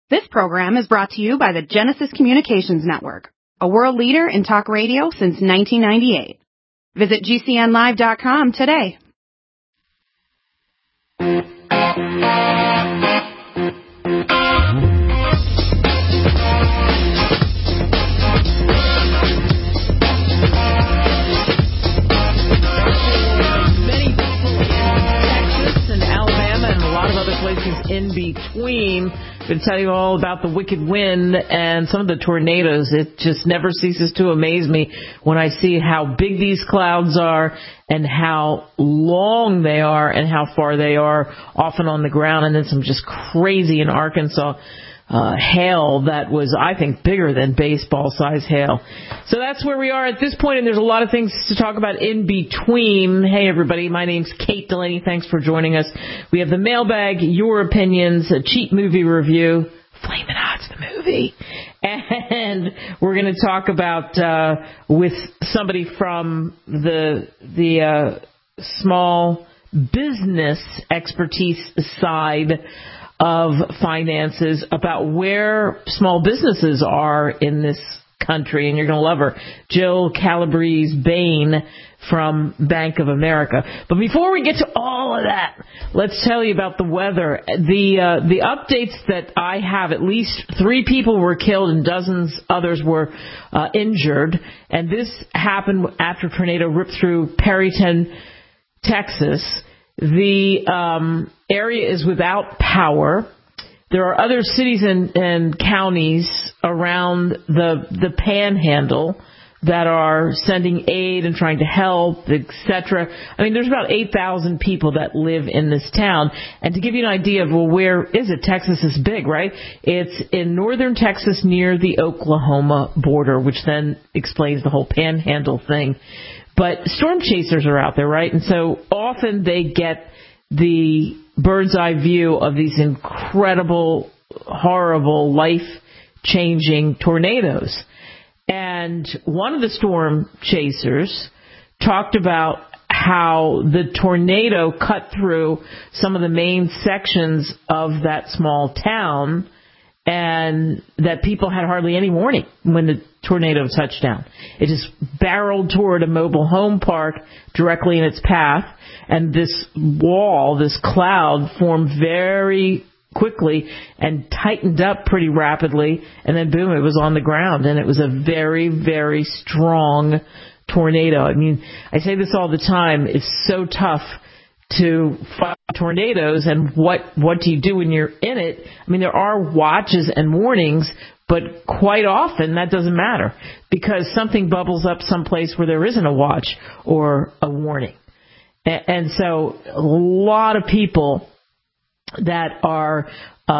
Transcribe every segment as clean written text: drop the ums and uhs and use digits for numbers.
This program is brought to you by the Genesis Communications Network, a world leader in talk radio since 1998. Visit GCNlive.com today. In between, I'm going to tell you all about the wicked wind and some of the tornadoes. It just never ceases to amaze me when I see how big these clouds are and how long they are and how far they are, often on the ground, and then some just crazy in Arkansas hail that was, I think, bigger than baseball-size hail. So that's where we are at this point, and there's a lot of things to talk about in between. Hey, everybody, my name's Kate Delaney. Thanks for joining us. We have the mailbag, your opinions, a cheap movie review, Flamin' Hot's the movie, and we're going to talk about with somebody from the small business expertise side of finances about where small businesses are in this country, and you're going to love her, Jill Calabrese-Bain from Bank of America. But before we get to all of that, let's tell you about the weather. The updates that I have, at least 3 people were killed and dozens others were injured, and this happened after a tornado ripped through Perryton, Texas. The area is without power. There are other cities and counties around the Panhandle that are sending aid and trying to help, etc. I mean, there's about 8,000 people that live in this town. And to give you an idea of, well, where is it? Texas is big, right? It's in northern Texas near the Oklahoma border, which then explains the whole Panhandle thing. But storm chasers are out there, right? And so often they get the bird's eye view of these incredible, horrible, life-changing tornadoes. And one of the storm chasers talked about how the tornado cut through some of the main sections of that small town, and that people had hardly any warning when the tornado touched down. It just barreled toward a mobile home park directly in its path, and this wall, this cloud, formed very quickly and tightened up pretty rapidly, and then boom, it was on the ground, and it was a very, very strong tornado. I mean, I say this all the time, it's so tough to fight tornadoes, and what do you do when you're in it? I mean, there are watches and warnings, but quite often that doesn't matter because something bubbles up someplace where there isn't a watch or a warning. And so a lot of people that are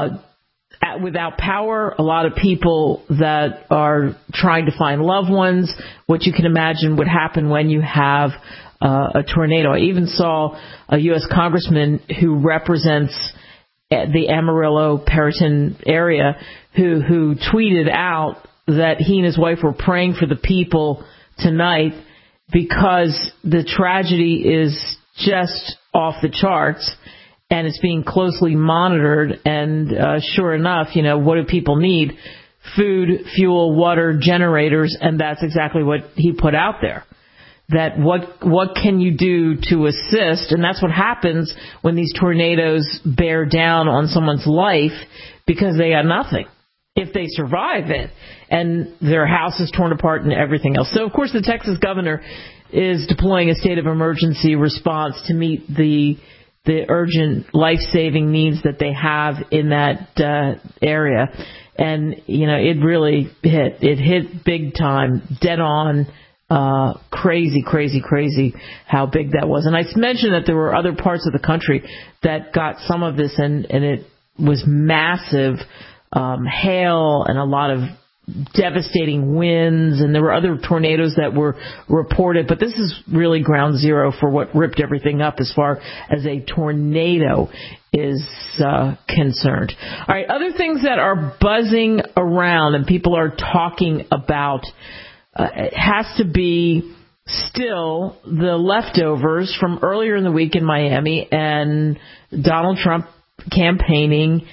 without power, a lot of people that are trying to find loved ones, what you can imagine would happen when you have a tornado. I even saw a U.S. congressman who represents the Amarillo, Perryton area who tweeted out that he and his wife were praying for the people tonight because the tragedy is just off the charts and it's being closely monitored. And sure enough, you know, what do people need? Food, fuel, water, generators, and that's exactly what he put out there. That what can you do to assist? And that's what happens when these tornadoes bear down on someone's life because they got nothing if they survive it and their house is torn apart and everything else. So, of course, the Texas governor is deploying a state of emergency response to meet the urgent life-saving needs that they have in that area. And, you know, it really hit. It hit big time, dead on. Crazy how big that was. And I mentioned that there were other parts of the country that got some of this, and it was massive hail and a lot of devastating winds, and there were other tornadoes that were reported, but this is really ground zero for what ripped everything up as far as a tornado is concerned. All right, other things that are buzzing around and people are talking about, it has to be still the leftovers from earlier in the week in Miami and Donald Trump campaigning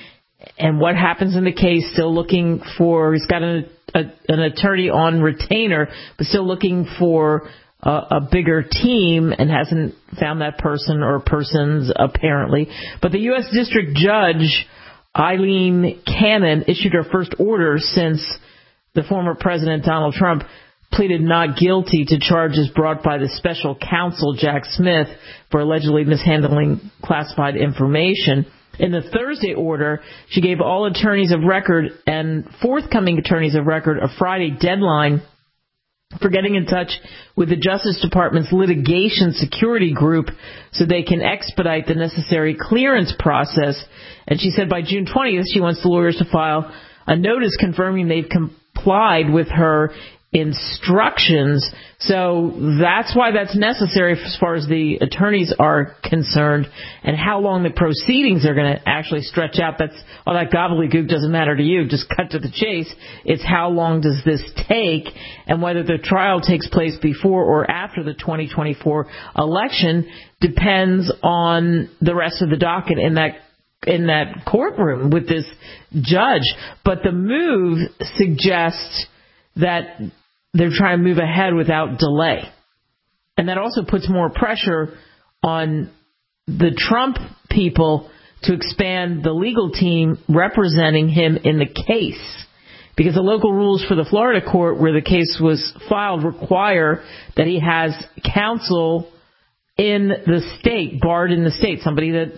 and what happens in the case. Still looking for, he's got an attorney on retainer, but still looking for a bigger team, and hasn't found that person or persons apparently. But the U.S. District Judge Eileen Cannon issued her first order since the former President Donald Trump pleaded not guilty to charges brought by the special counsel Jack Smith for allegedly mishandling classified information. In the Thursday order, she gave all attorneys of record and forthcoming attorneys of record a Friday deadline for getting in touch with the Justice Department's litigation security group so they can expedite the necessary clearance process. And she said by June 20th, she wants the lawyers to file a notice confirming they've complied with her instructions. So that's why that's necessary as far as the attorneys are concerned. And how long the proceedings are going to actually stretch out, that's all that gobbledygook doesn't matter to you. Just cut to the chase. It's how long does this take, and whether the trial takes place before or after the 2024 election depends on the rest of the docket in that courtroom with this judge. But the move suggests that they're trying to move ahead without delay. And that also puts more pressure on the Trump people to expand the legal team representing him in the case. Because the local rules for the Florida court where the case was filed require that he has counsel in the state, barred in the state, somebody that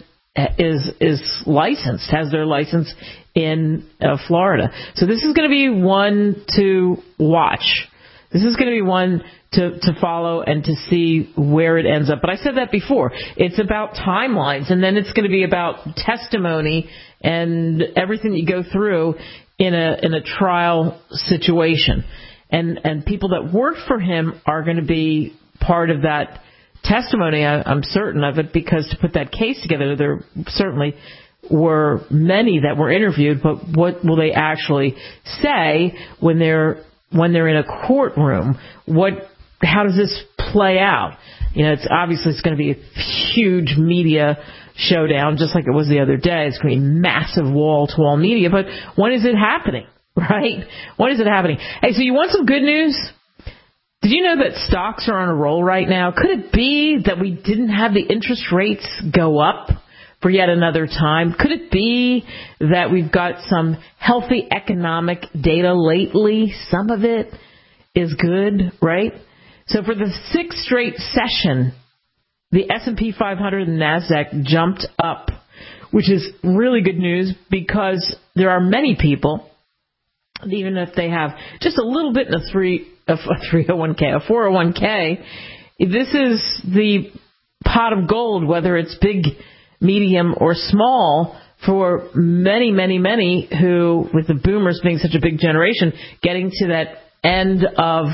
is licensed, has their license in Florida. So this is going to be one to watch. This is going to be one to follow and to see where it ends up. But I said that before. It's about timelines, and then it's going to be about testimony and everything that you go through in a trial situation. And people that work for him are going to be part of that testimony, I'm certain of it, because to put that case together, there certainly were many that were interviewed, but what will they actually say when they're in a courtroom? How does this play out? It's going to be a huge media showdown, just like it was the other day. It's going to be massive wall-to-wall media, but when is it happening, right? When is it happening? Hey, so you want some good news? Did you know that stocks are on a roll right now? Could it be that we didn't have the interest rates go up for yet another time? Could it be that we've got some healthy economic data lately? Some of it is good, right? So for the sixth straight session, the S&P 500 and NASDAQ jumped up, which is really good news because there are many people, even if they have just a little bit in a 301k, a 401k, this is the pot of gold, whether it's big, medium, or small, for many, many, many who, with the boomers being such a big generation, getting to that end of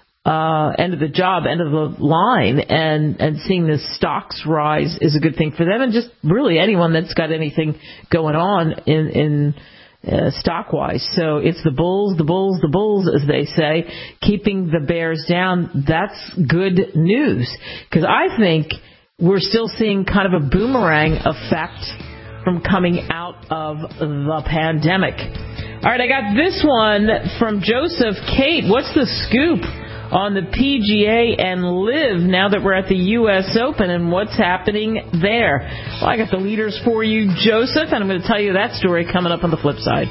the job, end of the line, and seeing the stocks rise is a good thing for them, and just really anyone that's got anything going on in stock-wise. So it's the bulls, as they say, keeping the bears down. That's good news, because I think we're still seeing kind of a boomerang effect from coming out of the pandemic. All right, I got this one from Joseph. Kate, what's the scoop on the PGA and LIV now that we're at the U.S. Open, and what's happening there? Well, I got the leaders for you, Joseph, and I'm going to tell you that story coming up on the flip side.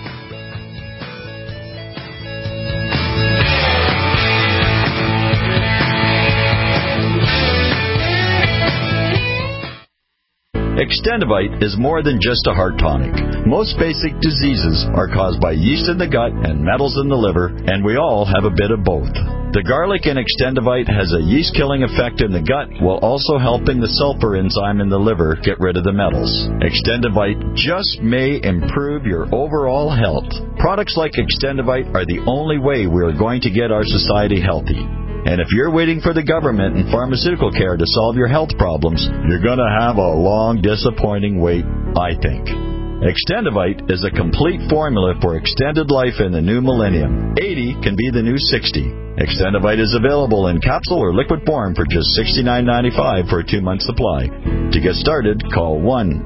Extendivite is more than just a heart tonic. Most basic diseases are caused by yeast in the gut and metals in the liver, and we all have a bit of both. The garlic in Extendivite has a yeast-killing effect in the gut while also helping the sulfur enzyme in the liver get rid of the metals. Extendivite just may improve your overall health. Products like Extendivite are the only way we are going to get our society healthy. And if you're waiting for the government and pharmaceutical care to solve your health problems, you're going to have a long, disappointing wait, I think. Extendivite is a complete formula for extended life in the new millennium. 80 can be the new 60. Extendivite is available in capsule or liquid form for just $69.95 for a 2-month supply. To get started, call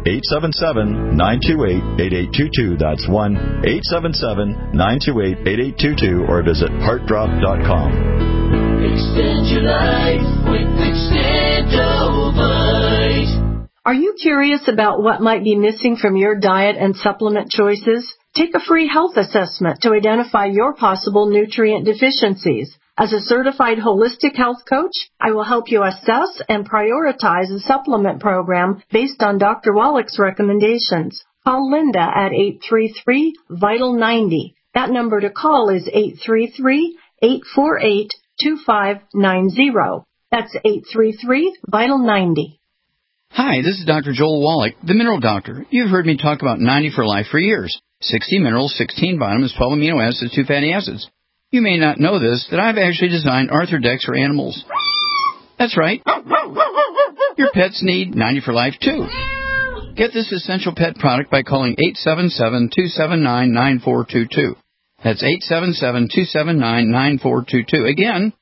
1-877-928-8822. That's 1-877-928-8822 or visit heartdrop.com. Extend your life with Extendivite. Are you curious about what might be missing from your diet and supplement choices? Take a free health assessment to identify your possible nutrient deficiencies. As a certified holistic health coach, I will help you assess and prioritize a supplement program based on Dr. Wallach's recommendations. Call Linda at 833-VITAL-90. That number to call is 833-848-2590. That's 833-VITAL-90. Hi, this is Dr. Joel Wallach, the Mineral Doctor. You've heard me talk about 90 for Life for years. 60 minerals, 16 vitamins, 12 amino acids, 2 fatty acids. You may not know this, that I've actually designed Arthrodex for animals. That's right. Your pets need 90 for Life, too. Get this essential pet product by calling 877-279-9422. That's 877-279-9422. Again,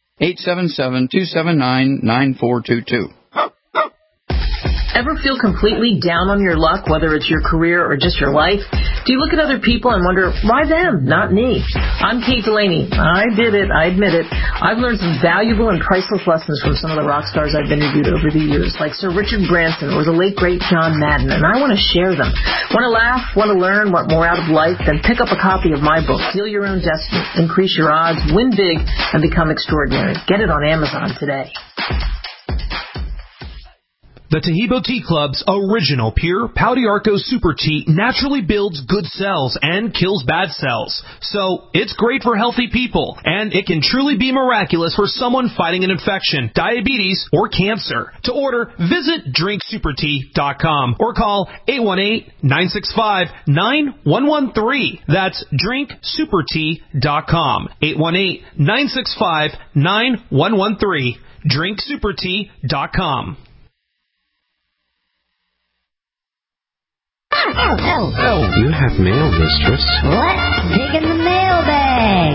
877-279-9422. Ever feel completely down on your luck, whether it's your career or just your life? Do you look at other people and wonder, why them, not me? I'm Kate Delaney. I did it. I admit it. I've learned some valuable and priceless lessons from some of the rock stars I've interviewed over the years, like Sir Richard Branson or the late, great John Madden, and I want to share them. Want to laugh, want to learn, want more out of life? Then pick up a copy of my book, Heal Your Own Destiny, Increase Your Odds, Win Big, and Become Extraordinary. Get it on Amazon today. The Tahibo Tea Club's original pure Pau d'Arco Super Tea naturally builds good cells and kills bad cells. So, it's great for healthy people, and it can truly be miraculous for someone fighting an infection, diabetes, or cancer. To order, visit drinksupertea.com or call 818-965-9113. That's drinksupertea.com. 818-965-9113. drinksupertea.com. Oh, you have mail, mistress. Let's dig in the mailbag.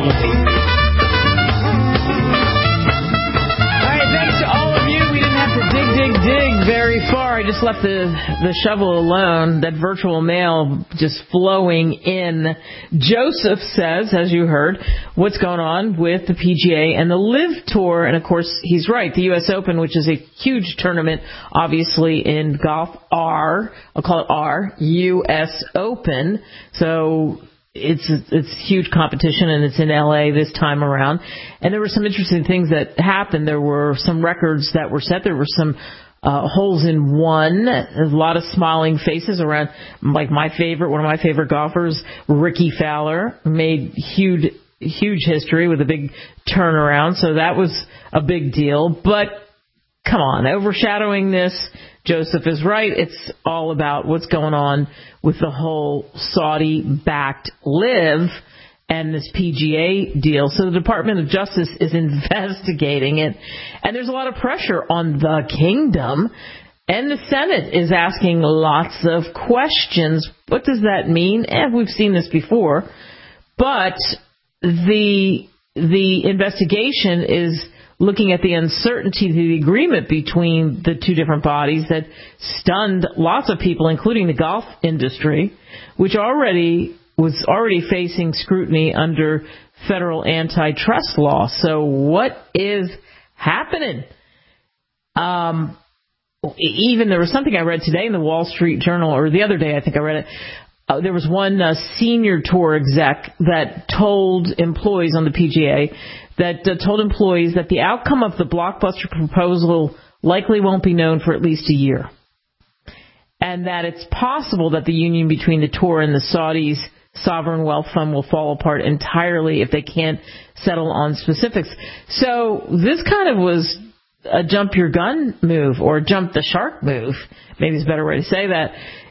All right, thanks to all of you. We didn't have to dig very far. I just left the shovel alone. That virtual mail just flowing in. Joseph says, as you heard, what's going on with the PGA and the LIV Tour. And, of course, he's right. The U.S. Open, which is a huge tournament, obviously, in golf, I'll call it U.S. Open. So it's huge competition, and it's in L.A. this time around. And there were some interesting things that happened. There were some records that were set. There were some holes in one. A lot of smiling faces around, like one of my favorite golfers, Ricky Fowler, made huge history with a big turnaround. So that was a big deal. But come on, overshadowing this, Joseph is right. It's all about what's going on with the whole Saudi-backed LIV and this PGA deal. So the Department of Justice is investigating it. And there's a lot of pressure on the kingdom. And the Senate is asking lots of questions. What does that mean? We've seen this before. But the investigation is looking at the uncertainty of the agreement between the two different bodies that stunned lots of people, including the golf industry, which was already facing scrutiny under federal antitrust law. So what is happening? Even there was something I read today in the Wall Street Journal, or the other day I think I read it. There was one senior tour exec that told employees on the PGA that told employees that the outcome of the blockbuster proposal likely won't be known for at least a year. And that it's possible that the union between the tour and the Saudis' sovereign wealth fund will fall apart entirely if they can't settle on specifics. So this kind of was a jump your gun move, or jump the shark move. Maybe it's a better way to say that.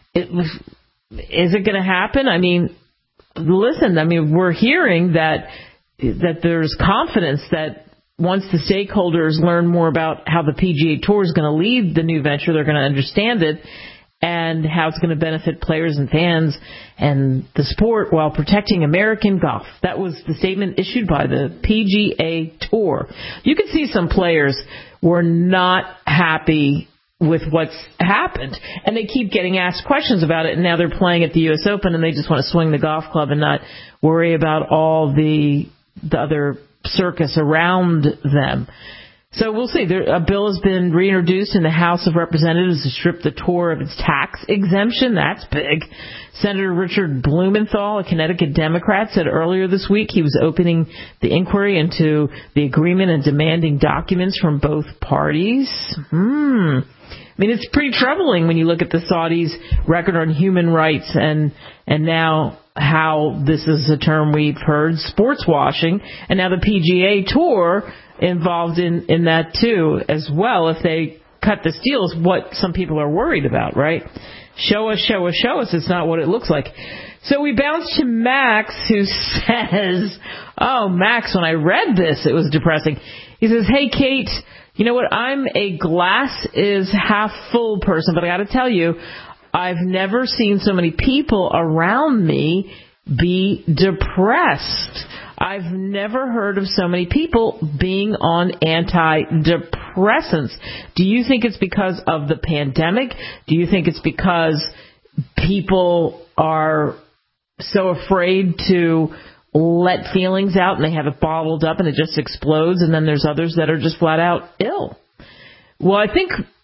Is it going to happen? I mean, listen, we're hearing that there's confidence that once the stakeholders learn more about how the PGA Tour is going to lead the new venture, they're going to understand it. and how it's going to benefit players and fans and the sport while protecting American golf. That was the statement issued by the PGA Tour. You can see some players were not happy with what's happened, and they keep getting asked questions about it, and now they're playing at the U.S. Open, and they just want to swing the golf club and not worry about all the other circus around them. So we'll see. A bill has been reintroduced in the House of Representatives to strip the tour of its tax exemption. That's big. Senator Richard Blumenthal, a Connecticut Democrat, said earlier this week he was opening the inquiry into the agreement and demanding documents from both parties. I mean, it's pretty troubling when you look at the Saudis' record on human rights and now how this is a term we've heard, sports washing, and now the PGA Tour involved in that too as well. If they cut this deal is what some people are worried about, right? Show us. It's not what it looks like. So we bounce to Max, who says, oh, Max, when I read this, it was depressing. He says, hey, Kate, you know what? I'm a glass is half full person, but I got to tell you, I've never seen so many people around me be depressed. I've never heard of so many people being on antidepressants. Do you think it's because of the pandemic? Do you think it's because people are so afraid to let feelings out and they have it bottled up and it just explodes, and then there's others that are just flat out ill? Well, I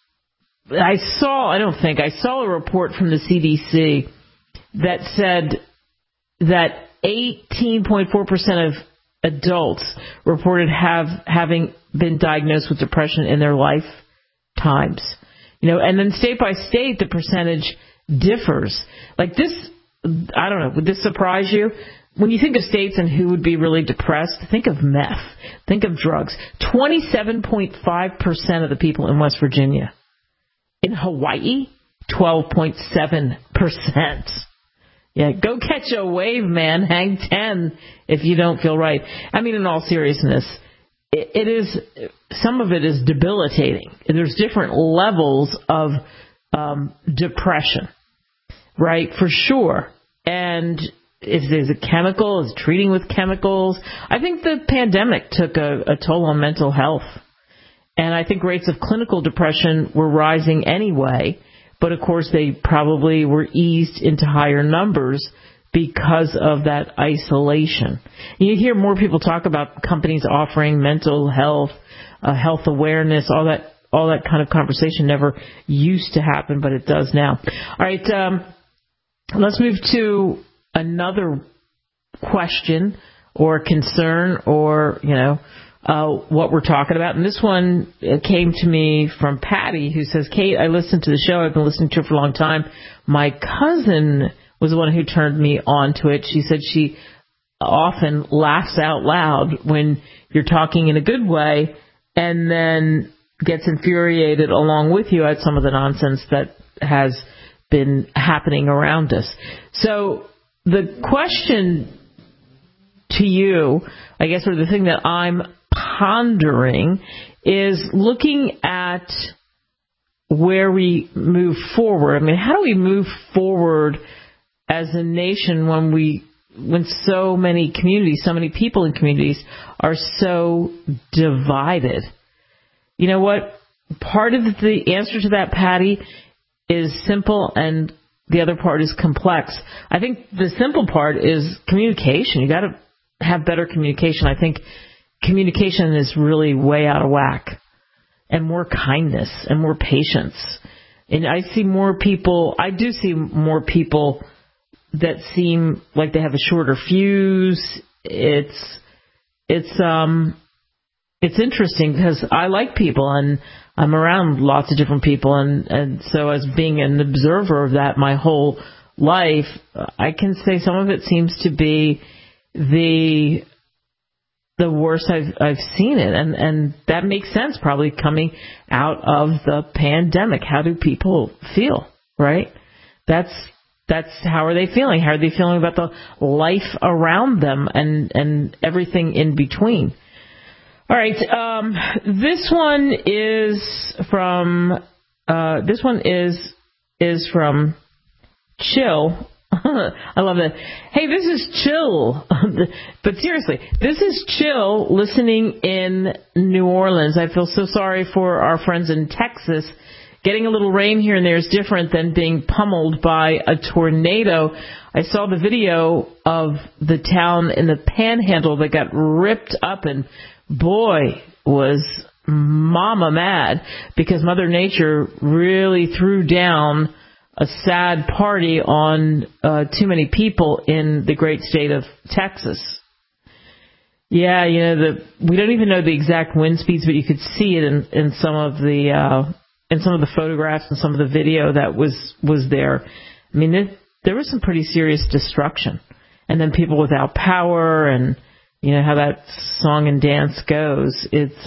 saw a report from the CDC that said that 18.4% of adults reported having been diagnosed with depression in their lifetimes. And then state by state, the percentage differs. Like this, I don't know, would this surprise you? When you think of states and who would be really depressed, think of meth, think of drugs. 27.5% of the people in West Virginia. In Hawaii, 12.7%. Yeah, go catch a wave, man. Hang 10 if you don't feel right. I mean, in all seriousness, it is, some of it is debilitating. There's different levels of depression, right? For sure. And if there's a chemical, is treating with chemicals. I think the pandemic took a toll on mental health. And I think rates of clinical depression were rising anyway. But, of course, they probably were eased into higher numbers because of that isolation. You hear more people talk about companies offering mental health, health awareness, all that kind of conversation never used to happen, but it does now. All right, let's move to another question or concern or, what we're talking about. And this one came to me from Patty, who says, Kate, I listened to the show. I've been listening to it for a long time. My cousin was the one who turned me on to it. She said she often laughs out loud when you're talking in a good way and then gets infuriated along with you at some of the nonsense that has been happening around us. So the question to you, I guess, or the thing that I'm pondering is looking at where we move forward. I mean, how do we move forward as a nation when so many communities, so many people in communities are so divided? You know what? Part of the answer to that, Patty, is simple and the other part is complex. I think the simple part is communication. You got to have better communication. I think communication is really way out of whack, and more kindness and more patience. And I do see more people that seem like they have a shorter fuse. It's interesting because I like people and I'm around lots of different people. And so as being an observer of that my whole life, I can say some of it seems to be the worst I've seen it. And that makes sense probably coming out of the pandemic. How do people feel, right? That's how are they feeling? How are they feeling about the life around them and everything in between? All right. This one is is from Chill. I love that. Hey, this is Chill. But seriously, this is Chill listening in New Orleans. I feel so sorry for our friends in Texas. Getting a little rain here and there is different than being pummeled by a tornado. I saw the video of the town in the Panhandle that got ripped up, and boy, was mama mad because Mother Nature really threw down a sad party on too many people in the great state of Texas. Yeah, we don't even know the exact wind speeds, but you could see it in some of the photographs and some of the video that was there. I mean, there was some pretty serious destruction, and then people without power, and how that song and dance goes. It's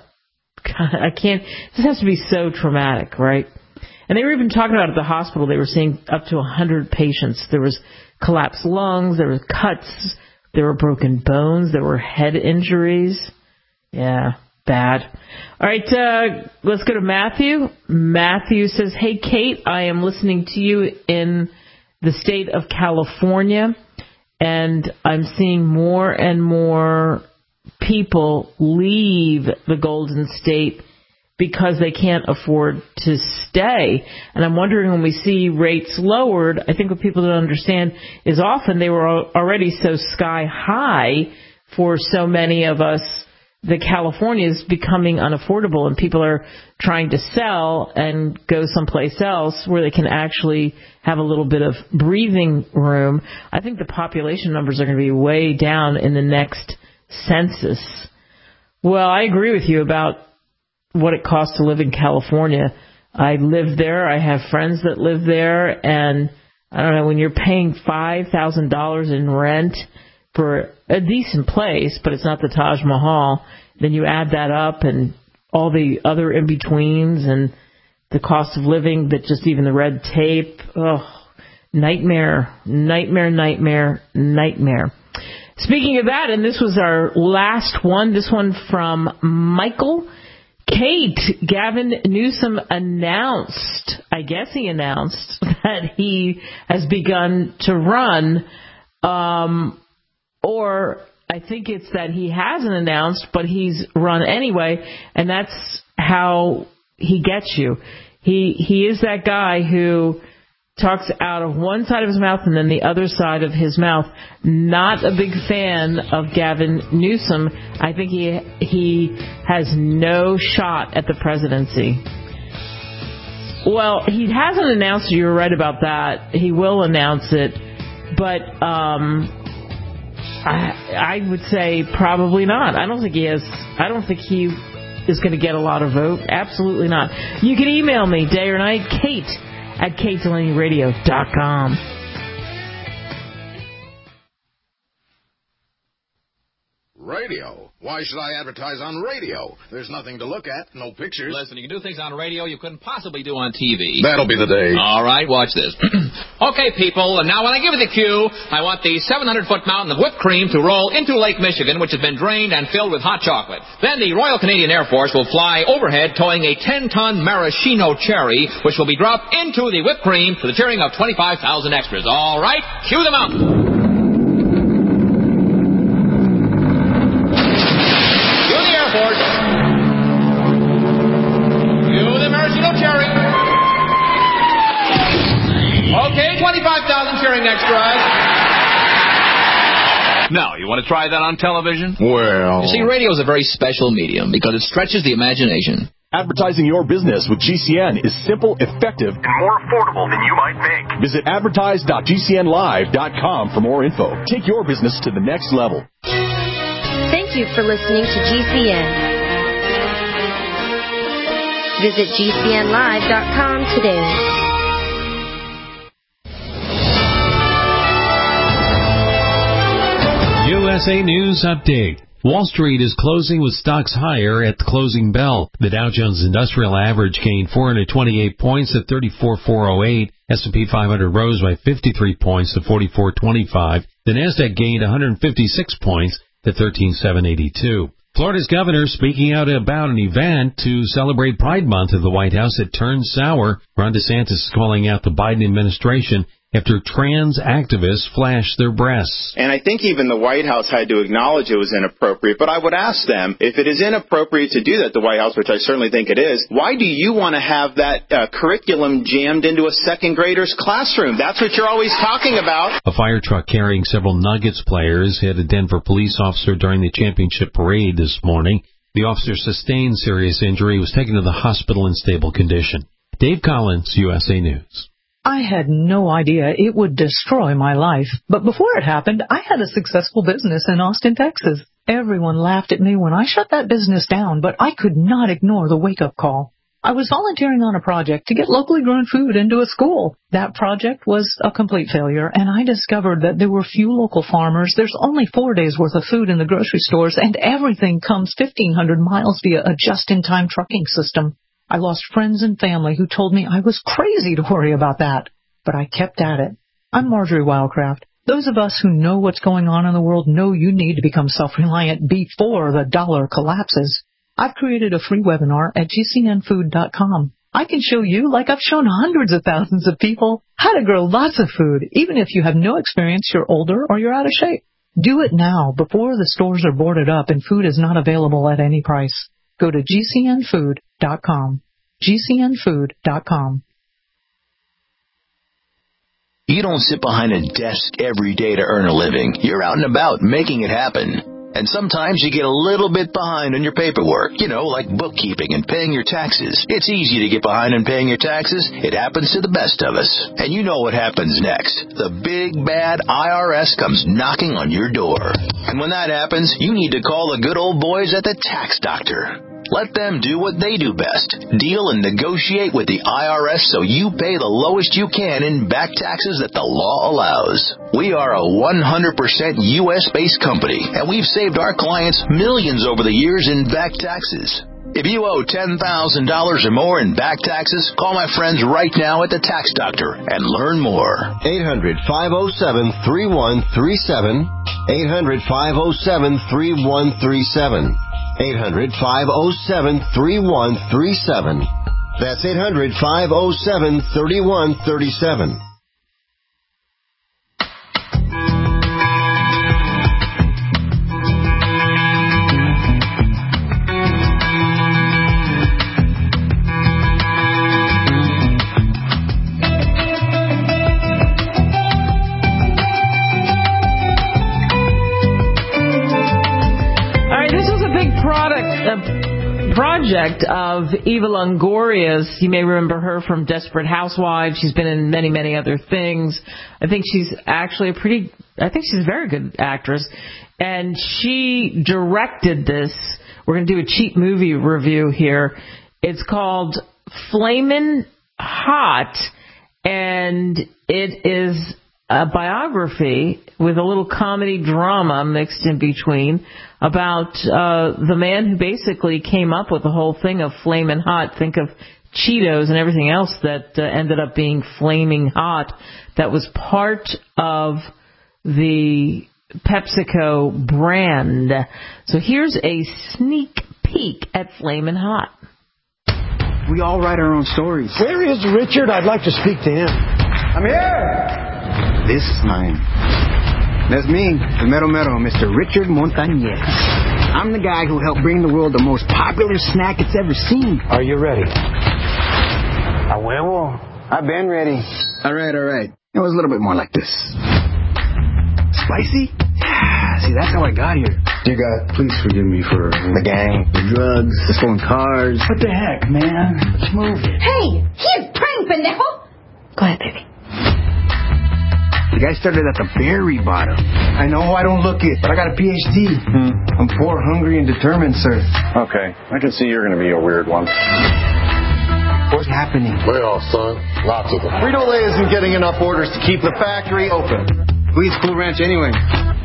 I can't. This has to be so traumatic, right? And they were even talking about at the hospital, they were seeing up to 100 patients. There was collapsed lungs, there were cuts, there were broken bones, there were head injuries. Yeah, bad. All right, let's go to Matthew. Matthew says, hey, Kate, I am listening to you in the state of California, and I'm seeing more and more people leave the Golden State because they can't afford to stay. And I'm wondering, when we see rates lowered, I think what people don't understand is often they were already so sky high for so many of us that California is becoming unaffordable, and people are trying to sell and go someplace else where they can actually have a little bit of breathing room. I think the population numbers are going to be way down in the next census. Well, I agree with you about what it costs to live in California. I live there. I have friends that live there. And I don't know, when you're paying $5,000 in rent for a decent place, but it's not the Taj Mahal, then you add that up and all the other in-betweens and the cost of living, that just even the red tape. Oh, nightmare, nightmare, nightmare, nightmare. Speaking of that, and this was our last one, this one from Michael. Kate, Gavin Newsom announced that he has begun to run, or I think it's that he hasn't announced, but he's run anyway, and that's how he gets you. He is that guy who talks out of one side of his mouth and then the other side of his mouth. Not a big fan of Gavin Newsom. I think he has no shot at the presidency. Well, he hasn't announced it. You're right about that. He will announce it. But I would say probably not. I don't think he is going to get a lot of vote. Absolutely not. You can email me day or night, Kate@KateDelaneyRadio.com. Radio? Why should I advertise on radio? There's nothing to look at, no pictures. Listen, you can do things on radio you couldn't possibly do on TV. That'll be the day. All right, watch this. Okay, people, now when I give you the cue, I want the 700-foot mountain of whipped cream to roll into Lake Michigan, which has been drained and filled with hot chocolate. Then the Royal Canadian Air Force will fly overhead towing a 10-ton maraschino cherry, which will be dropped into the whipped cream to the cheering of 25,000 extras. All right, cue the mountain. Okay, 25,000 cheering extras. Now, you want to try that on television? Well, you see, radio is a very special medium because it stretches the imagination. Advertising your business with GCN is simple, effective, and more affordable than you might think. Visit advertise.gcnlive.com for more info. Take your business to the next level. Thank you for listening to GCN. Visit GCNlive.com today. USA News Update. Wall Street is closing with stocks higher at the closing bell. The Dow Jones Industrial Average gained 428 points at 34,408. S&P 500 rose by 53 points to 4425. The Nasdaq gained 156 points to 13,782. Florida's governor speaking out about an event to celebrate Pride Month at the White House that turned sour. Ron DeSantis is calling out the Biden administration after trans activists flashed their breasts. And I think even the White House had to acknowledge it was inappropriate. But I would ask them, if it is inappropriate to do that, the White House, which I certainly think it is, why do you want to have that curriculum jammed into a second grader's classroom? That's what you're always talking about. A fire truck carrying several Nuggets players hit a Denver police officer during the championship parade this morning. The officer sustained serious injury, was taken to the hospital in stable condition. Dave Collins, USA News. I had no idea it would destroy my life, but before it happened, I had a successful business in Austin, Texas. Everyone laughed at me when I shut that business down, but I could not ignore the wake-up call. I was volunteering on a project to get locally grown food into a school. That project was a complete failure, and I discovered that there were few local farmers. There's only 4 days' worth of food in the grocery stores, and everything comes 1,500 miles via a just-in-time trucking system. I lost friends and family who told me I was crazy to worry about that, but I kept at it. I'm Marjorie Wildcraft. Those of us who know what's going on in the world know you need to become self-reliant before the dollar collapses. I've created a free webinar at gcnfood.com. I can show you, like I've shown hundreds of thousands of people, how to grow lots of food, even if you have no experience, you're older, or you're out of shape. Do it now before the stores are boarded up and food is not available at any price. Go to gcnfood.com. gcnfood.com. You don't sit behind a desk every day to earn a living. You're out and about making it happen. And sometimes you get a little bit behind on your paperwork, like bookkeeping and paying your taxes. It's easy to get behind on paying your taxes. It happens to the best of us. And you know what happens next. The big, bad IRS comes knocking on your door. And when that happens, you need to call the good old boys at the Tax Doctor. Let them do what they do best. Deal and negotiate with the IRS so you pay the lowest you can in back taxes that the law allows. We are a 100% U.S.-based company, and we've saved our clients millions over the years in back taxes. If you owe $10,000 or more in back taxes, call my friends right now at the Tax Doctor and learn more. 800-507-3137. 800-507-3137. 800-507-3137. That's 800-507-3137. Project of Eva Longoria's. You may remember her from Desperate Housewives. She's been in many, many other things. I think she's actually she's a very good actress. And she directed this. We're going to do a cheap movie review here. It's called Flamin' Hot, and it is a biography with a little comedy drama mixed in between about the man who basically came up with the whole thing of Flamin' Hot. Think of Cheetos and everything else that ended up being flaming hot. That was part of the PepsiCo brand. So here's a sneak peek at Flamin' Hot. We all write our own stories. Where is Richard? I'd like to speak to him. I'm here! This is mine. That's me, the Mero Mero, Mr. Richard Montañez. I'm the guy who helped bring the world the most popular snack it's ever seen. Are you ready? A huevo. I've been ready. All right. It was a little bit more like this. Spicy? See, that's how I got here. Dear God, please forgive me for the gang, the drugs, the stolen cars. What the heck, man? Let's move it. Hey, he's praying, pendejo. Go ahead, baby. The guy started at the very bottom. I know I don't look it, but I got a PhD. I'm poor, hungry, and determined, sir. Okay, I can see you're going to be a weird one. What's happening? Layoffs, son. Lots of them. Frito-Lay isn't getting enough orders to keep the factory open. Who eats Cool Ranch anyway?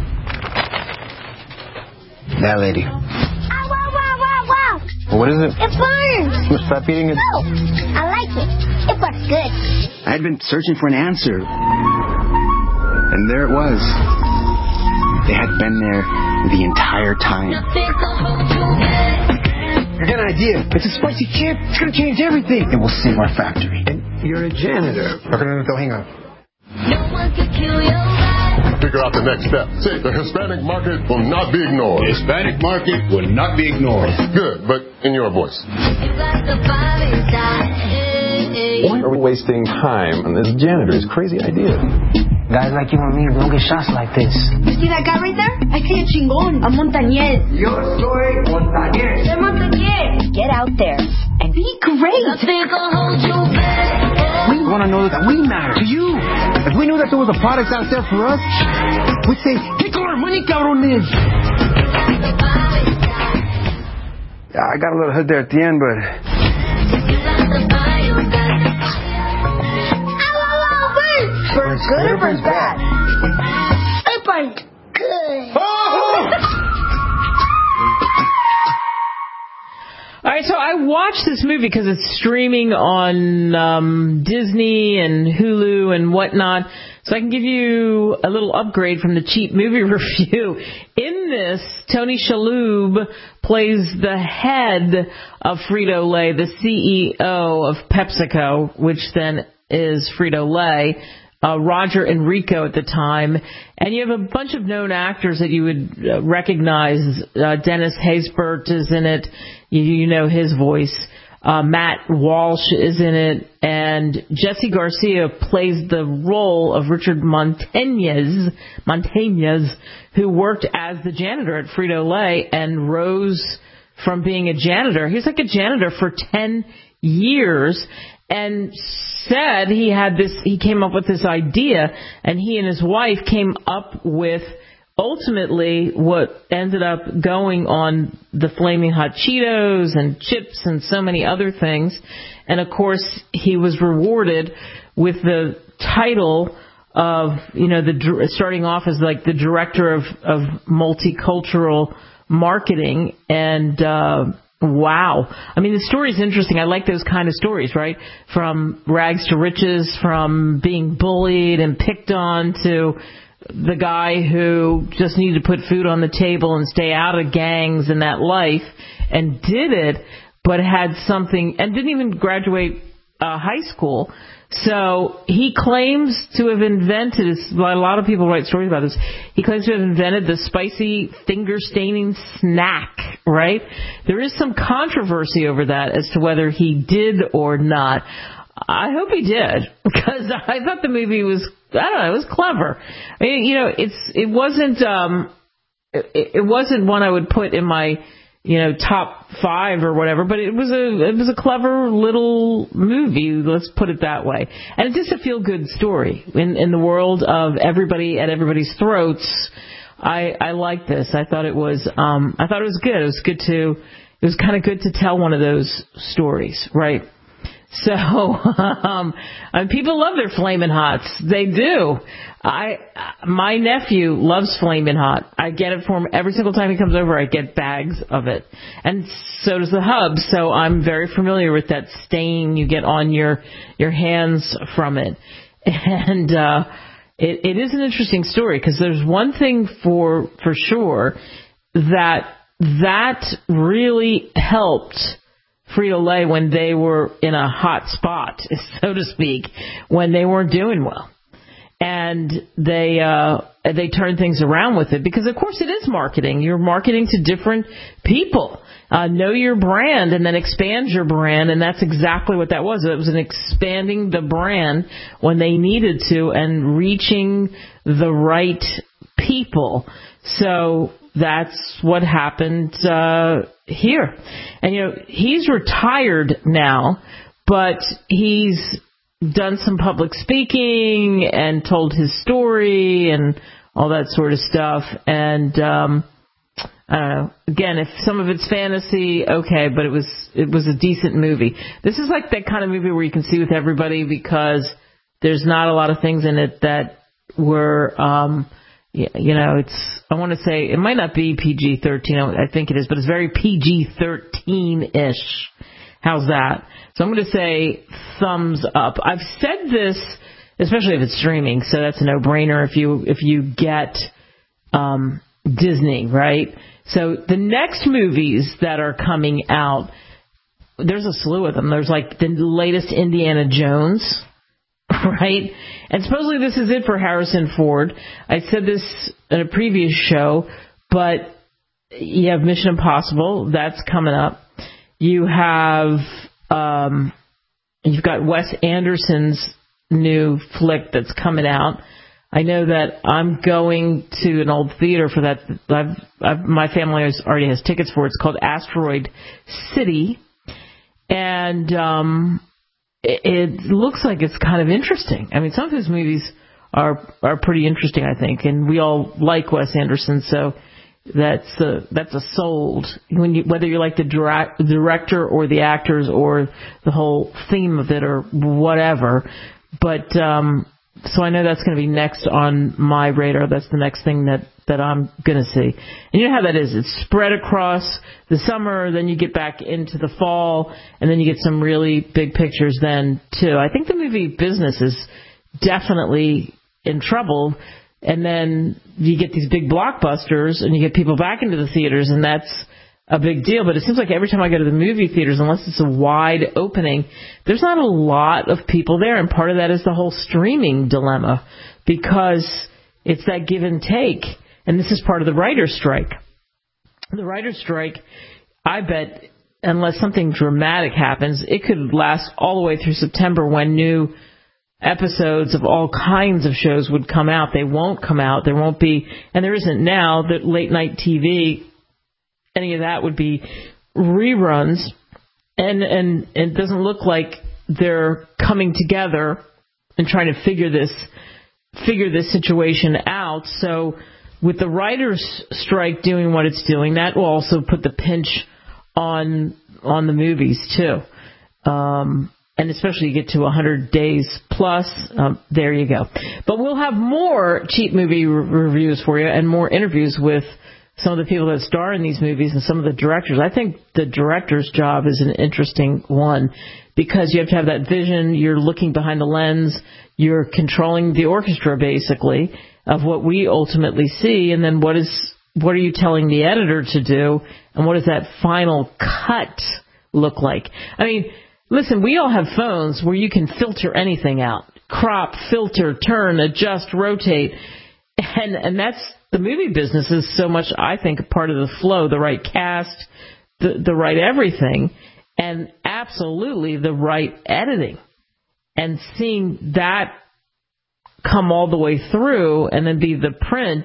That lady. Wow. What is it? It burns. Stop eating it. No, I like it. It burns good. I had been searching for an answer. And there it was. they had been there the entire time. I got an idea. It's a spicy chip. It's going to change everything. It will save our factory. And you're a janitor. No, hang on. Figure out the next step. Say, the Hispanic market will not be ignored. The Hispanic market will not be ignored. Good, but in your voice. Why are we wasting time on this janitor's crazy idea? Guys like you and me don't get shots like this. You see that guy right there? I see a chingon, a montañez. Yo soy montañez. They're montañez. Get out there and be great. We want to know that we matter to you. If we knew that there was a product out there for us, we'd say, take all our money, cabrones. I got a little hood there at the end, but... Burns good or burns bad? It burns good. All right, so I watched this movie because it's streaming on Disney and Hulu and whatnot, so I can give you a little upgrade from the cheap movie review. In this, Tony Shalhoub plays the head of Frito-Lay, the CEO of PepsiCo, which then is Frito-Lay. Roger Enrico at the time, and you have a bunch of known actors that you would recognize. Dennis Haysbert is in it. You know his voice. Matt Walsh is in it, and Jesse Garcia plays the role of Richard Montañez, who worked as the janitor at Frito-Lay and rose from being a janitor. He was like a janitor for 10 years. And said he came up with this idea, and he and his wife came up with ultimately what ended up going on the Flaming Hot Cheetos and chips and so many other things. And of course, he was rewarded with the title of, starting off as like the director of multicultural marketing. And, wow. I mean, the story's interesting. I like those kind of stories, right? From rags to riches, from being bullied and picked on to the guy who just needed to put food on the table and stay out of gangs and that life, and did it, but had something, and didn't even graduate high school. So he claims to have invented, a lot of people write stories about this, he claims to have invented the spicy finger-staining snack, right? There is some controversy over that as to whether he did or not. I hope he did, because I thought the movie was, it was clever. I mean, it wasn't one I would put in my, top 5 or whatever, but it was a clever little movie, let's put it that way. And it's just a feel-good story in the world of everybody at everybody's throats. I like this. I thought it was good. It was kind of good to tell one of those stories, right? So, people love their Flamin' Hots. They do. My nephew loves Flamin' Hot. I get it for him every single time he comes over. I get bags of it, and so does the hub. So I'm very familiar with that stain you get on your hands from it. And it is an interesting story, because there's one thing for sure that really helped Frito-Lay when they were in a hot spot, so to speak, when they weren't doing well. And they turned things around with it, because of course it is marketing. You're marketing to different people. Know your brand and then expand your brand, and that's exactly what that was. It was an expanding the brand when they needed to and reaching the right people. So that's what happened here. And, he's retired now, but he's done some public speaking and told his story and all that sort of stuff. And I don't know. Again, if some of it's fantasy, okay, but it was a decent movie. This is like that kind of movie where you can see with everybody, because there's not a lot of things in it that were it's, I want to say, it might not be PG-13, I think it is, but it's very PG-13-ish. How's that? So I'm going to say thumbs up. I've said this, especially if it's streaming, so that's a no-brainer if you get Disney, right? So the next movies that are coming out, there's a slew of them. There's like the latest Indiana Jones, right? And supposedly this is it for Harrison Ford. I said this in a previous show, but you have Mission Impossible. That's coming up. You have, you've got Wes Anderson's new flick that's coming out. I know that I'm going to an old theater for that. My family already has tickets for it. It's called Asteroid City. And it looks like it's kind of interesting. I mean, some of his movies are pretty interesting, I think. And we all like Wes Anderson, so that's a sold. Whether you like the director or the actors or the whole theme of it or whatever. But so I know that's going to be next on my radar. That's the next thing that I'm going to see. And you know how that is. It's spread across the summer, then you get back into the fall, and then you get some really big pictures then, too. I think the movie business is definitely in trouble. And then you get these big blockbusters, and you get people back into the theaters, and that's a big deal. But it seems like every time I go to the movie theaters, unless it's a wide opening, there's not a lot of people there. And part of that is the whole streaming dilemma, because it's that give and take. And this is part of the writer's strike. The writer's strike, I bet, unless something dramatic happens, it could last all the way through September, when new episodes of all kinds of shows would come out. They won't come out. There won't be, and there isn't now, that late night TV, any of that would be reruns, and it doesn't look like they're coming together and trying to figure this situation out. So with the writers' strike doing what it's doing, that will also put the pinch on the movies too. And especially you get to 100 days plus, there you go. But we'll have more cheap movie reviews for you and more interviews with some of the people that star in these movies and some of the directors. I think the director's job is an interesting one, because you have to have that vision. You're looking behind the lens. You're controlling the orchestra, basically, of what we ultimately see. And then what are you telling the editor to do? And what does that final cut look like? I mean, listen, we all have phones where you can filter anything out. Crop, filter, turn, adjust, rotate. And that's, the movie business is so much, I think, a part of the flow, the right cast, the right everything, and absolutely the right editing. And seeing that come all the way through and then be the print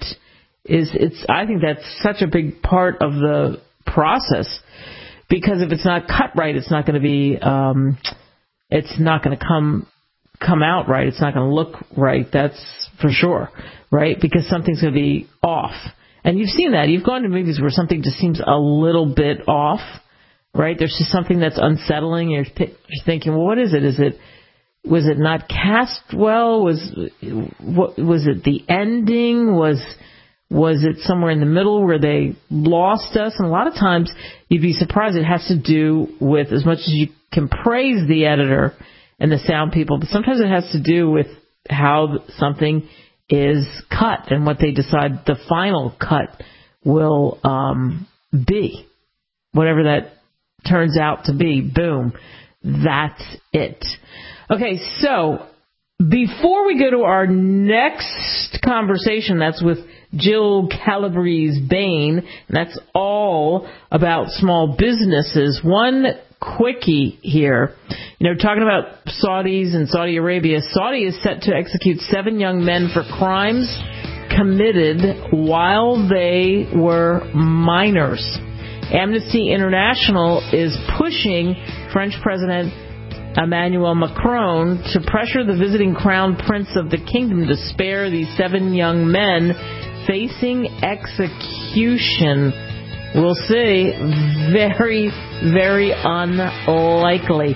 I think that's such a big part of the process. Because if it's not cut right, it's not going to be, it's not going to come out right. It's not going to look right. That's for sure, right? Because something's going to be off. And you've seen that. You've gone to movies where something just seems a little bit off, right? There's just something that's unsettling. You're thinking, well, what is it? Was it not cast well? Was it the ending? Was it somewhere in the middle where they lost us? And a lot of times you'd be surprised. It has to do with, as much as you can praise the editor and the sound people, but sometimes it has to do with how something is cut and what they decide the final cut will be. Whatever that turns out to be, boom, that's it. Okay, so before we go to our next conversation, that's with Jill Calabrese-Bain, and that's all about small businesses. One quickie here. Talking about Saudis and Saudi Arabia. Saudi is set to execute 7 young men for crimes committed while they were minors. Amnesty International is pushing French President Emmanuel Macron to pressure the visiting crown prince of the kingdom to spare these 7 young men facing execution. We'll see. Very, very unlikely.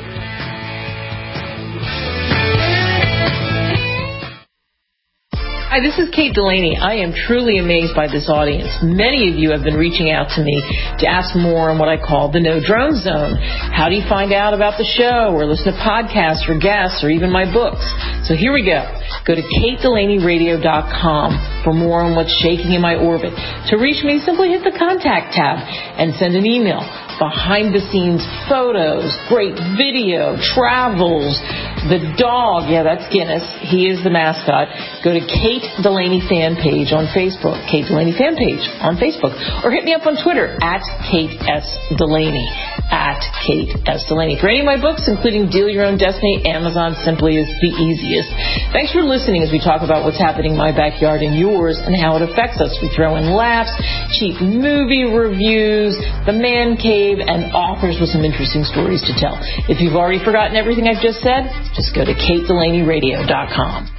Hi, this is Kate Delaney. I am truly amazed by this audience. Many of you have been reaching out to me to ask more on what I call the No Drone Zone. How do you find out about the show or listen to podcasts or guests or even my books? So here we go. Go to KateDelaneyRadio.com for more on what's shaking in my orbit. To reach me, simply hit the contact tab and send an email. Behind-the-scenes photos, great video, travels, the dog, yeah, that's Guinness. He is the mascot. Go to Kate Delaney fan page on Facebook, Kate Delaney fan page on Facebook, or hit me up on Twitter at Kate S. Delaney, at Kate S. Delaney. For any of my books, including Deal Your Own Destiny, Amazon simply is the easiest. Thanks for listening as we talk about what's happening in my backyard and yours and how it affects us. We throw in laughs, cheap movie reviews, the man cave, and authors with some interesting stories to tell. If you've already forgotten everything I've just said, just go to KateDelaneyRadio.com.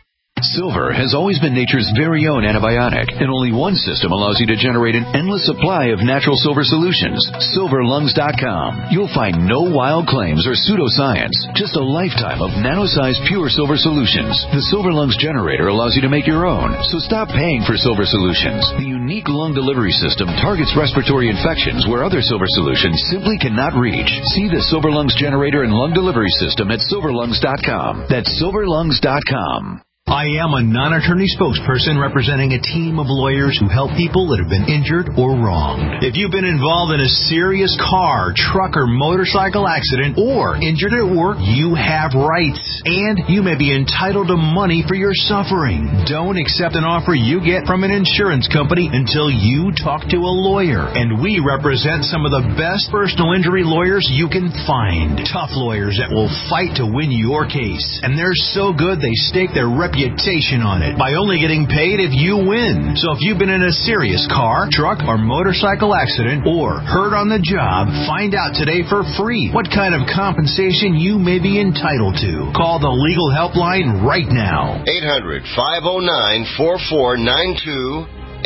Silver has always been nature's very own antibiotic, and only one system allows you to generate an endless supply of natural silver solutions. SilverLungs.com. You'll find no wild claims or pseudoscience, just a lifetime of nano-sized pure silver solutions. The Silver Lungs generator allows you to make your own, so stop paying for silver solutions. The unique lung delivery system targets respiratory infections where other silver solutions simply cannot reach. See the Silver Lungs generator and lung delivery system at SilverLungs.com. That's SilverLungs.com. I am a non-attorney spokesperson representing a team of lawyers who help people that have been injured or wronged. If you've been involved in a serious car, truck, or motorcycle accident or injured at work, you have rights, and you may be entitled to money for your suffering. Don't accept an offer you get from an insurance company until you talk to a lawyer, and we represent some of the best personal injury lawyers you can find. Tough lawyers that will fight to win your case, and they're so good they stake their reputation on it by only getting paid if you win. So if you've been in a serious car, truck, or motorcycle accident or hurt on the job, find out today for free what kind of compensation you may be entitled to. Call the legal helpline right now. 800-509-4492.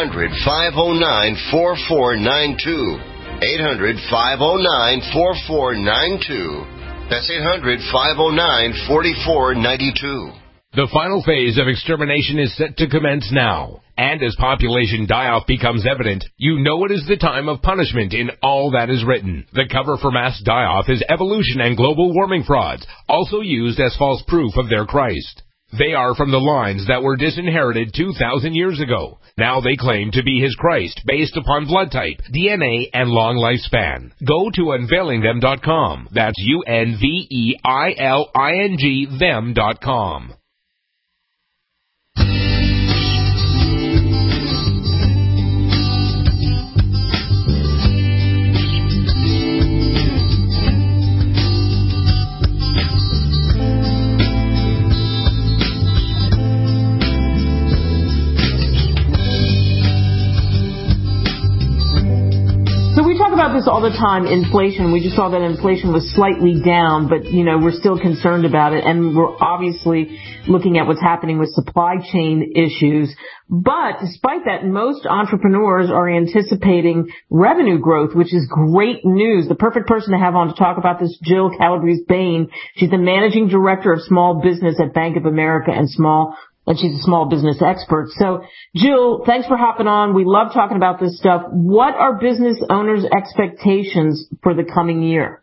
800-509-4492. 800-509-4492. That's 800-509-4492. The final phase of extermination is set to commence now. And as population die-off becomes evident, you know it is the time of punishment in all that is written. The cover for mass die-off is evolution and global warming frauds, also used as false proof of their Christ. They are from the lines that were disinherited 2,000 years ago. Now they claim to be his Christ based upon blood type, DNA, and long lifespan. Go to unveilingthem.com. That's UNVEILING them.com. About this all the time, inflation. We just saw that inflation was slightly down, but, we're still concerned about it. And we're obviously looking at what's happening with supply chain issues. But despite that, most entrepreneurs are anticipating revenue growth, which is great news. The perfect person to have on to talk about this, Jill Calabrese-Bain. She's the managing director of small business at Bank of America and she's a small business expert. So, Jill, thanks for hopping on. We love talking about this stuff. What are business owners' expectations for the coming year?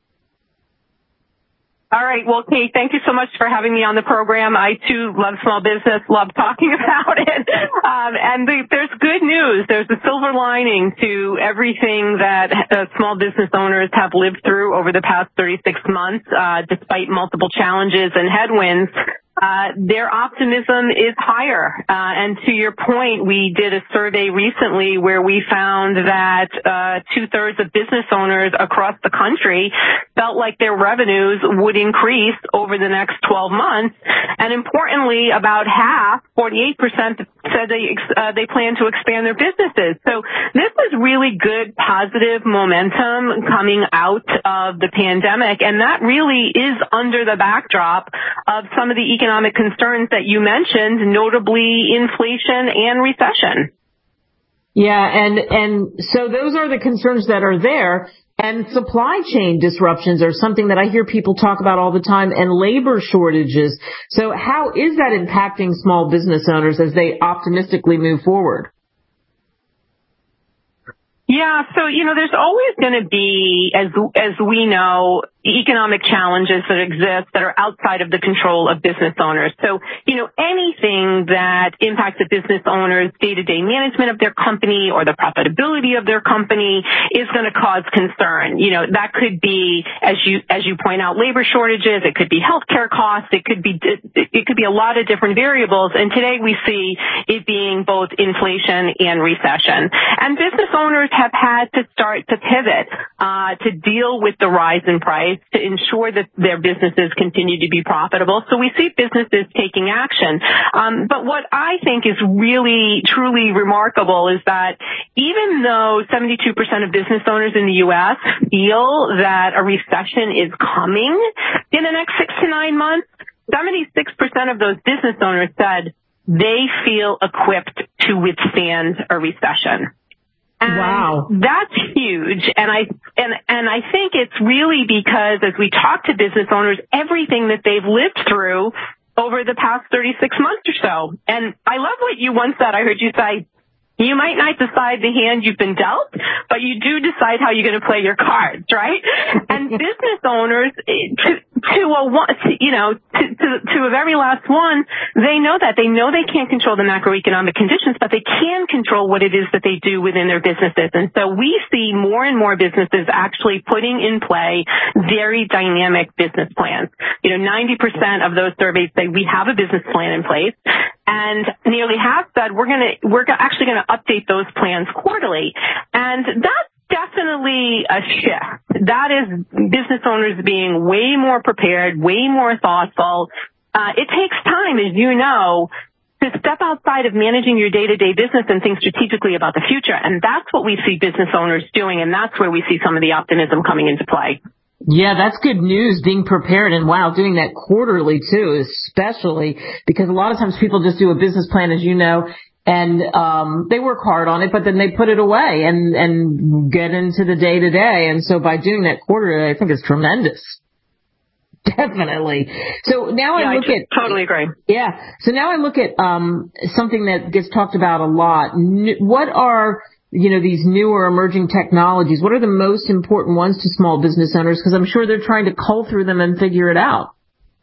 All right. Well, Kate, thank you so much for having me on the program. I, too, love small business, love talking about it. There's good news. There's a silver lining to everything that small business owners have lived through over the past 36 months, despite multiple challenges and headwinds. Their optimism is higher. And to your point, we did a survey recently where we found that 2/3 of business owners across the country felt like their revenues would increase over the next 12 months. And importantly, about half, 48%, said they plan to expand their businesses. So this is really good, positive momentum coming out of the pandemic. And that really is under the backdrop of some of the economic concerns that you mentioned, notably inflation and recession. Yeah, and so those are the concerns that are there. And supply chain disruptions are something that I hear people talk about all the time, and labor shortages. So how is that impacting small business owners as they optimistically move forward? Yeah, so, there's always going to be, as we know, economic challenges that exist that are outside of the control of business owners. So, anything that impacts a business owner's day-to-day management of their company or the profitability of their company is going to cause concern. That could be, as you point out, labor shortages. It could be healthcare costs. It could be a lot of different variables. And today we see it being both inflation and recession. And business owners have had to start to pivot, to deal with the rise in price, to ensure that their businesses continue to be profitable. So we see businesses taking action. But what I think is really, truly remarkable is that even though 72% of business owners in the U.S. feel that a recession is coming in the next 6 to 9 months, 76% of those business owners said they feel equipped to withstand a recession. And wow, that's huge. And I think it's really because as we talk to business owners, everything that they've lived through over the past 36 months or so. And I love what you once said. I heard you say, you might not decide the hand you've been dealt, but you do decide how you're going to play your cards, right? And business owners, to a very last one, they know that. They know they can't control the macroeconomic conditions, but they can control what it is that they do within their businesses. And so we see more and more businesses actually putting in play very dynamic business plans. 90% of those surveys say we have a business plan in place, and nearly half said we're actually going to update those plans quarterly. And that's definitely a shift. That is business owners being way more prepared, way more thoughtful. It takes time, as you know, to step outside of managing your day-to-day business and think strategically about the future. And that's what we see business owners doing, and that's where we see some of the optimism coming into play. Yeah, that's good news, being prepared, and wow, doing that quarterly too, especially because a lot of times people just do a business plan, as you know, and they work hard on it, but then they put it away and get into the day-to-day. And so by doing that quarterly, I think it's tremendous. Definitely. So now I totally agree. Yeah. So now I look at something that gets talked about a lot. What are these newer emerging technologies? What are the most important ones to small business owners? Because I'm sure they're trying to cull through them and figure it out.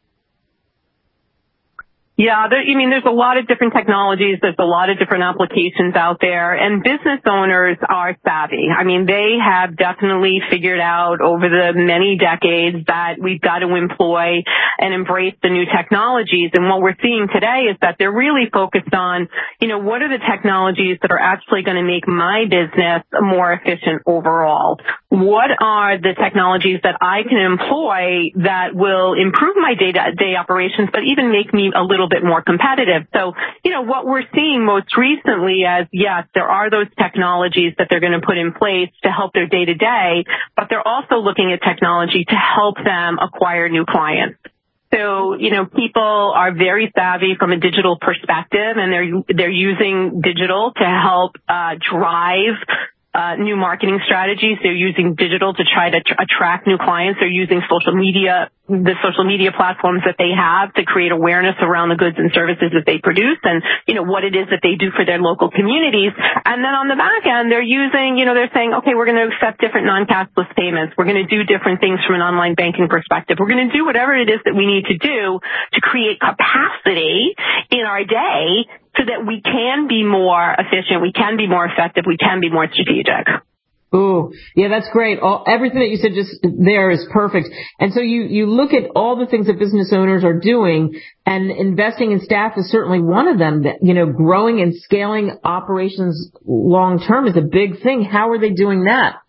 Yeah, there's a lot of different technologies. There's a lot of different applications out there, and business owners are savvy. They have definitely figured out over the many decades that we've got to employ and embrace the new technologies. And what we're seeing today is that they're really focused on, what are the technologies that are actually going to make my business more efficient overall? What are the technologies that I can employ that will improve my day-to-day operations, but even make me a little bit more competitive? So, what we're seeing most recently is, yes, there are those technologies that they're going to put in place to help their day-to-day, but they're also looking at technology to help them acquire new clients. So, people are very savvy from a digital perspective, and they're using digital to help drive new marketing strategies. They're using digital to try to attract new clients. They're using the social media platforms that they have to create awareness around the goods and services that they produce and, what it is that they do for their local communities. And then on the back end, they're using, they're saying, okay, we're going to accept different non-cashless payments. We're going to do different things from an online banking perspective. We're going to do whatever it is that we need to do to create capacity in our day so that we can be more efficient, we can be more effective, we can be more strategic. Ooh, yeah, that's great. Everything that you said just there is perfect. And so you look at all the things that business owners are doing, and investing in staff is certainly one of them. That, growing and scaling operations long term is a big thing. How are they doing that?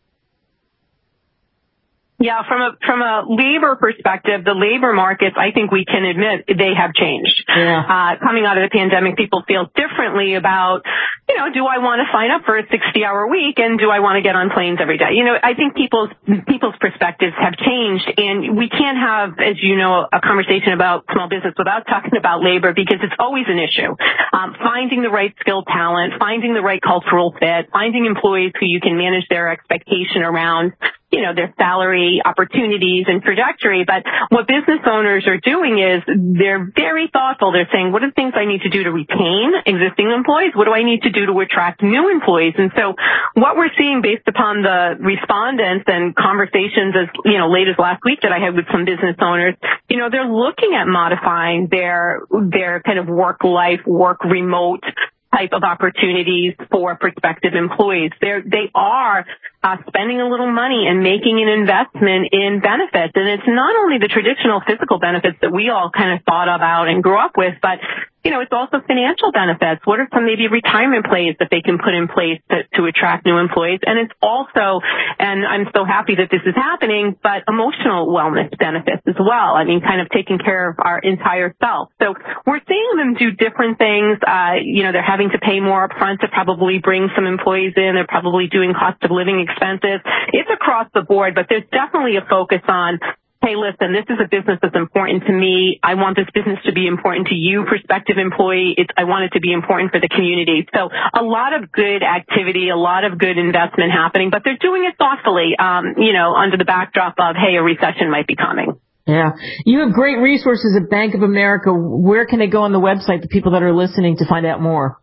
Yeah, from a labor perspective, the labor markets, I think we can admit they have changed. Yeah. Coming out of the pandemic, people feel differently about, do I want to sign up for a 60-hour week, and do I want to get on planes every day? I think people's perspectives have changed, and we can't have, as you know, a conversation about small business without talking about labor, because it's always an issue. Finding the right skilled talent, finding the right cultural fit, finding employees who you can manage their expectation around. their salary opportunities and trajectory. But what business owners are doing is they're very thoughtful. They're saying, what are the things I need to do to retain existing employees? What do I need to do to attract new employees? And so what we're seeing based upon the respondents and conversations as, late as last week that I had with some business owners, they're looking at modifying their kind of work remote type of opportunities for prospective employees. They are spending a little money and making an investment in benefits. And it's not only the traditional physical benefits that we all kind of thought about and grew up with, but it's also financial benefits. What are some maybe retirement plays that they can put in place to attract new employees? And it's also, and I'm so happy that this is happening, but emotional wellness benefits as well. I mean, kind of taking care of our entire self. So we're seeing them do different things. They're having to pay more upfront to probably bring some employees in. They're probably doing cost of living expenses. It's across the board, but there's definitely a focus on, hey, listen, this is a business that's important to me. I want this business to be important to you, prospective employee. I want it to be important for the community. So a lot of good activity, a lot of good investment happening, but they're doing it thoughtfully, under the backdrop of, hey, a recession might be coming. Yeah. You have great resources at Bank of America. Where can they go on the website, the people that are listening, to find out more?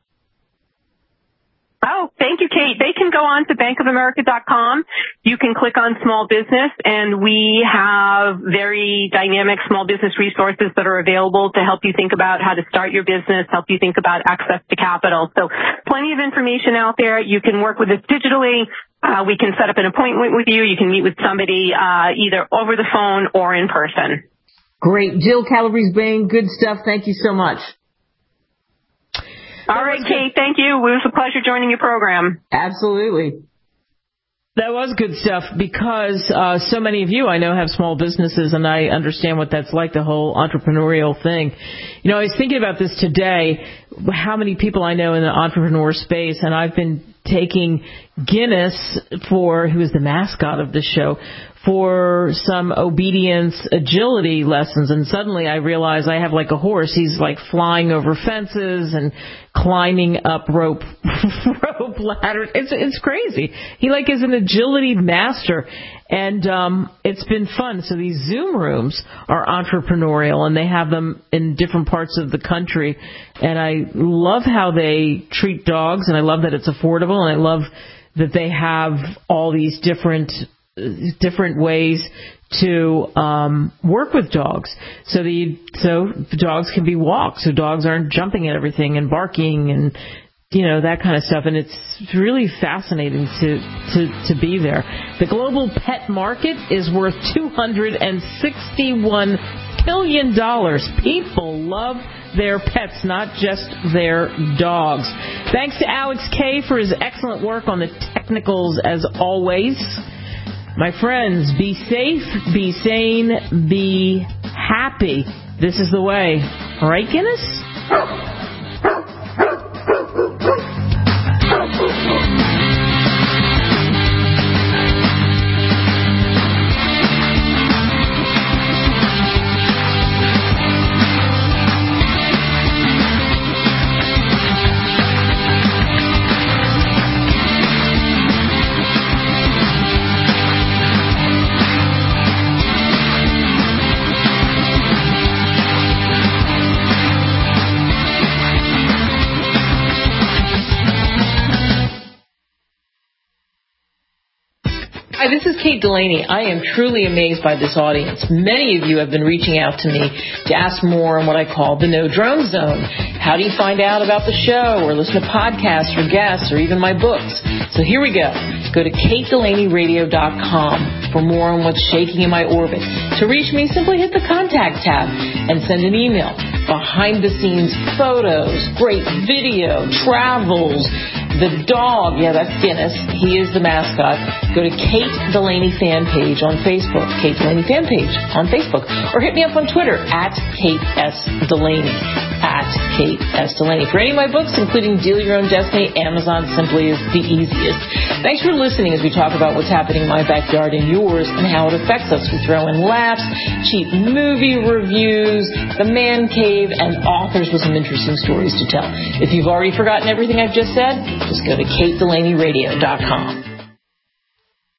Oh, thank you, Kate. They can go on to bankofamerica.com. You can click on small business, and we have very dynamic small business resources that are available to help you think about how to start your business, help you think about access to capital. So plenty of information out there. You can work with us digitally. We can set up an appointment with you. You can meet with somebody either over the phone or in person. Great. Jill Calabrese-Bain, good stuff. Thank you so much. All right, Kate, thank you. It was a pleasure joining your program. Absolutely. That was good stuff because so many of you I know have small businesses, and I understand what that's like, the whole entrepreneurial thing. I was thinking about this today, how many people I know in the entrepreneur space, and I've been taking Guinness, who is the mascot of the show, for some obedience agility lessons, and suddenly I realize I have like a horse. He's like flying over fences and climbing up rope ladders. It's crazy. He is an agility master, and it's been fun. So these Zoom rooms are entrepreneurial, and they have them in different parts of the country, and I love how they treat dogs, and I love that it's affordable, and I love that they have all these different ways to work with dogs. So the dogs can be walked, so dogs aren't jumping at everything and barking and that kind of stuff. And it's really fascinating to be there. The global pet market is worth $261 billion. People love their pets, not just their dogs. Thanks to Alex K for his excellent work on the technicals as always. My friends, be safe, be sane, be happy. This is the way. All right, Guinness? Hi, this is Kate Delaney. I am truly amazed by this audience. Many of you have been reaching out to me to ask more on what I call the No Drone Zone. How do you find out about the show or listen to podcasts or guests or even my books? So here we go. Go to KateDelaneyRadio.com for more on what's shaking in my orbit. To reach me, simply hit the contact tab and send an email. Behind-the-scenes photos, great video, travels, the dog, yeah, that's Guinness. He is the mascot. Go to Kate Delaney fan page on Facebook. Kate Delaney fan page on Facebook. Or hit me up on Twitter at Kate S. Delaney. At Kate S. Delaney. For any of my books, including Deal Your Own Destiny, Amazon simply is the easiest. Thanks for listening as we talk about what's happening in my backyard and yours and how it affects us. We throw in laughs, cheap movie reviews, the man cave, and authors with some interesting stories to tell. If you've already forgotten everything I've just said, just go to KateDelaneyRadio.com.